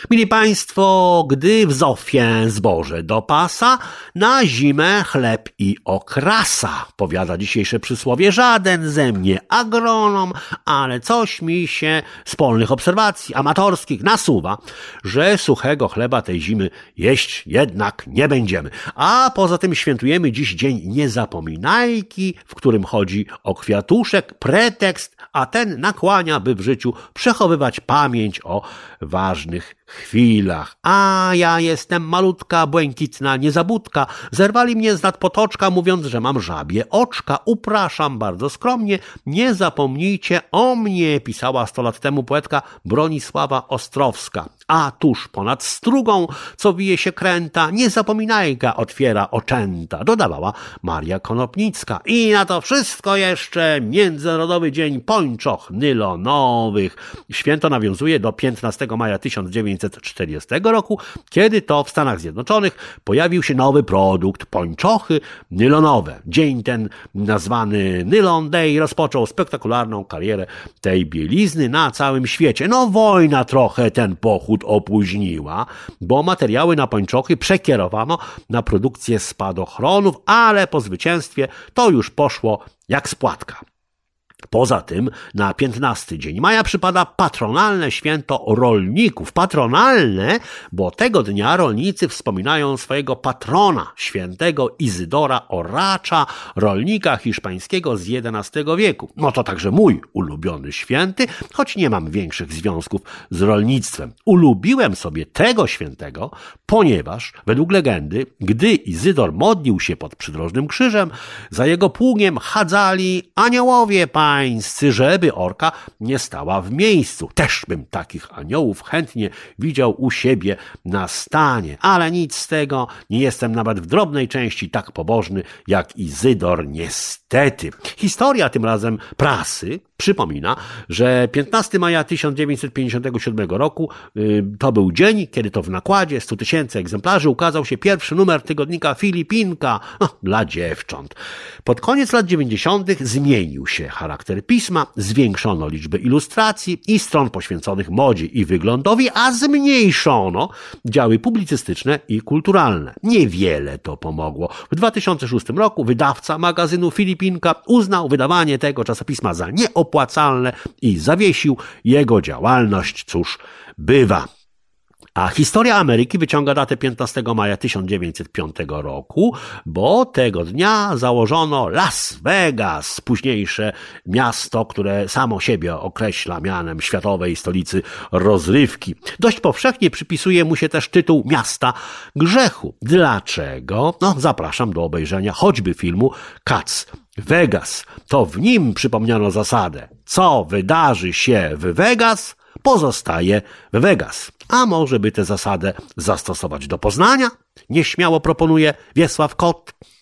Mili Państwo, gdy w Zofie zboże do pasa, na zimę chleb i okrasa. Powiada dzisiejsze przysłowie, żaden ze mnie agronom, ale coś mi się z polnych obserwacji amatorskich nasuwa, że suchego chleba tej zimy jeść jednak nie będziemy. A poza tym świętujemy dziś Dzień Niezapominajki, w którym chodzi o kwiatuszek, pretekst, a ten nakłania, by w życiu przechowywać pamięć o ważnych chwilach. A ja jestem malutka, błękitna niezabudka. Zerwali mnie z nadpotoczka, mówiąc, że mam żabie oczka. Upraszam bardzo skromnie, nie zapomnijcie o mnie, pisała 100 lat temu poetka Bronisława Ostrowska. A tuż ponad strugą, co wije się kręta, niezapominajka otwiera oczęta, dodawała Maria Konopnicka. I na to wszystko jeszcze Międzynarodowy Dzień Pończoch Nylonowych. Święto nawiązuje do 15 maja 1940 roku, kiedy to w Stanach Zjednoczonych pojawił się nowy produkt, pończochy nylonowe. Dzień ten, nazwany Nylon Day, rozpoczął spektakularną karierę tej bielizny na całym świecie. No wojna trochę ten pochód opóźniła, bo materiały na pończochy przekierowano na produkcję spadochronów, ale po zwycięstwie to już poszło jak z płatka. Poza tym na 15 dzień maja przypada patronalne święto rolników. Patronalne, bo tego dnia rolnicy wspominają swojego patrona, świętego Izydora Oracza, rolnika hiszpańskiego z XI wieku. No to także mój ulubiony święty, choć nie mam większych związków z rolnictwem. Ulubiłem sobie tego świętego, ponieważ według legendy, gdy Izydor modlił się pod przydrożnym krzyżem, za jego pługiem chadzali aniołowie pańscy, żeby orka nie stała w miejscu. Też bym takich aniołów chętnie widział u siebie na stanie, ale nic z tego, nie jestem nawet w drobnej części tak pobożny jak Izydor, niestety. Historia tym razem prasy przypomina, że 15 maja 1957 roku to był dzień, kiedy to w nakładzie 100 000 egzemplarzy ukazał się pierwszy numer tygodnika Filipinka dla dziewcząt. Pod koniec lat 90. zmienił się charakter pisma, zwiększono liczbę ilustracji i stron poświęconych modzie i wyglądowi, a zmniejszono działy publicystyczne i kulturalne. Niewiele to pomogło. W 2006 roku wydawca magazynu Filipinka uznał wydawanie tego czasopisma za nieopłacalne i zawiesił jego działalność. Cóż, bywa. A historia Ameryki wyciąga datę 15 maja 1905 roku, bo tego dnia założono Las Vegas, późniejsze miasto, które samo siebie określa mianem światowej stolicy rozrywki. Dość powszechnie przypisuje mu się też tytuł miasta grzechu. Dlaczego? No, zapraszam do obejrzenia choćby filmu Cats Vegas. To w nim przypomniano zasadę: co wydarzy się w Vegas, pozostaje w Vegas. A może by tę zasadę zastosować do Poznania? Nieśmiało proponuje Wiesław Kot.